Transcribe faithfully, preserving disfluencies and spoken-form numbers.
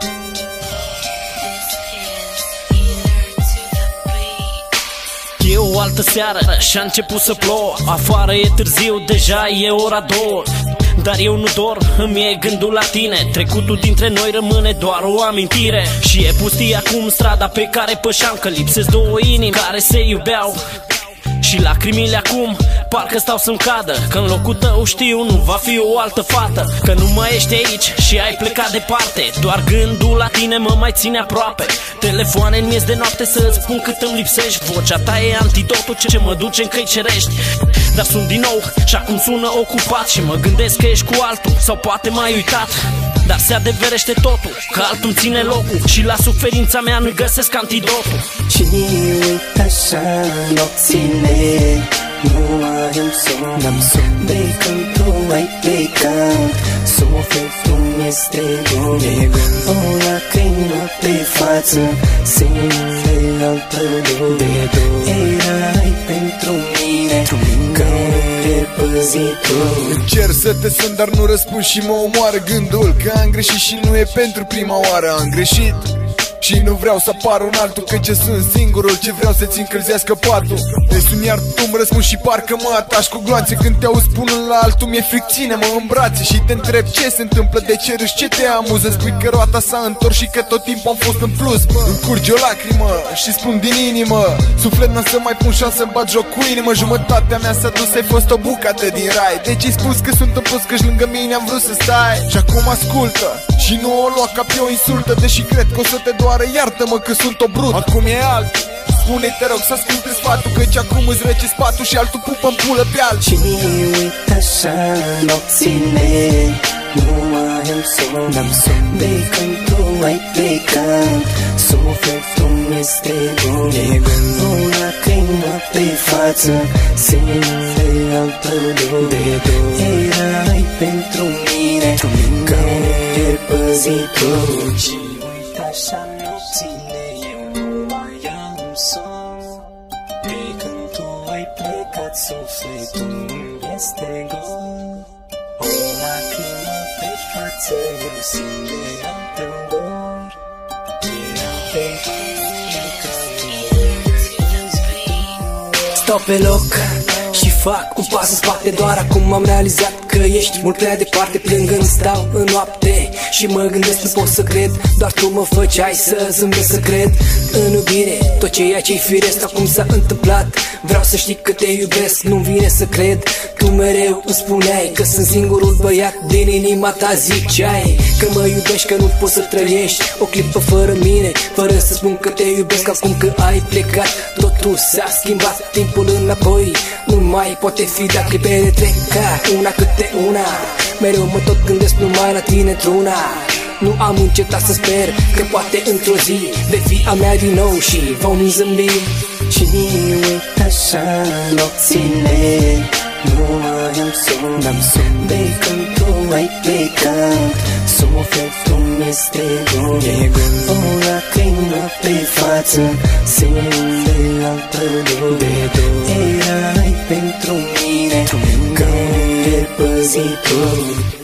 E o altă seară și-a început să plouă. Afară e târziu, deja e ora două. Dar eu nu dor, îmi e gândul la tine. Trecutul dintre noi rămâne doar o amintire. Și e pustie acum strada pe care pășeam, că lipsesc două inimi care se iubeau. Și lacrimile acum parcă stau să-mi cadă, că în locul tău știu nu va fi o altă fată. Că nu mai ești aici și ai plecat departe. Doar gândul la tine mă mai ține aproape. Telefoane în miez de noapte să-ți spun cât îmi lipsești. Vocea ta e antidotul ce mă duce în căi cerești. Dar sunt din nou și acum sună ocupat. Și mă gândesc că ești cu altul sau poate m-ai uitat. Dar se adeverește totul, că altul ține locul. Și la suferința mea nu găsesc antidotul. Cine uită așa nopțile, nu mai am somn, am somn de când tu ai plecat. Sufletul mi-este gol, o lacrimă pe față, semne altă dor. Erai pentru mine ca un păzitor. Încerc să te sun, dar nu răspund și mă omoară gândul că am greșit și nu e pentru prima oară. Am greșit și nu vreau să apar un altul, că ce sunt singurul ce vreau să-ți încălzească patul. Deci sunt iar tu îmi răspunzi și parcă mă atași cu gloanțe. Când te auzi spunând la altul mi-e fric, ține-mă în brațe și te întreb ce se întâmplă, de ce râși, ce te amuză. Spui că roata s-a întors și că tot timpul am fost în plus. Îmi curge o lacrimă și spun din inimă, suflet n-am să mai pun șansă să-mi bat joc cu inimă. Jumătatea mea s-a dus, ai fost o bucată din rai. Deci ai spus că sunt în plus, că-și lângă mine am vrut să stai. Și acum ascultă și nu o lua ca pe o insultă, deși cred că o să te doară, iartă-mă că sunt o brut. Acum e altul, spune te rog să asculte sfatul, căci acum îți rece spatul și altul pupă-mi pulă pe altul. Cine uită așa nopțile, nu mai am somn, am somn de când tu ai plecat. Sufletul mi-este gol, o lacrimă pe față, semne altă dor. Erai pentru mine ca un păzitor. Cine uită așa nopțile, eu nu mai am somn de când tu ai plecat. Sufletul mi-este gol, o lacrimă pe față, eu simt de altă dor. Era pentru mine ca stau pe loc și fac un pas în spate. Doar acum am realizat că ești mult prea departe. Plângând stau în noapte și mă gândesc, nu pot să cred. Doar tu mă făceai să zâmbesc, să cred în iubire. Tot ceea ce-i firesc acum s-a întâmplat. Vreau să știi că te iubesc, nu-mi vine să cred. Tu mereu îmi spuneai că sunt singurul băiat din inima ta. Ziceai că mă iubești, că nu poți să trăiești o clipă fără mine, fără să spun că te iubesc. Acum că ai plecat, totul s-a schimbat. Timpul înapoi nu mai poate fi, dar clipele trec ca una câte una. Mereu mă tot gândesc numai la tine într-una. Nu am încetat să sper că poate într-o zi vei fi a mea din nou și vom zâmbi. Cine uită așa nopțile, nu mai am somn, am somn de când tu ai plecat. Sufletul mi-este gol, o lacrimă pe față, semne altă dor. Erai pentru mine ca un păzitor.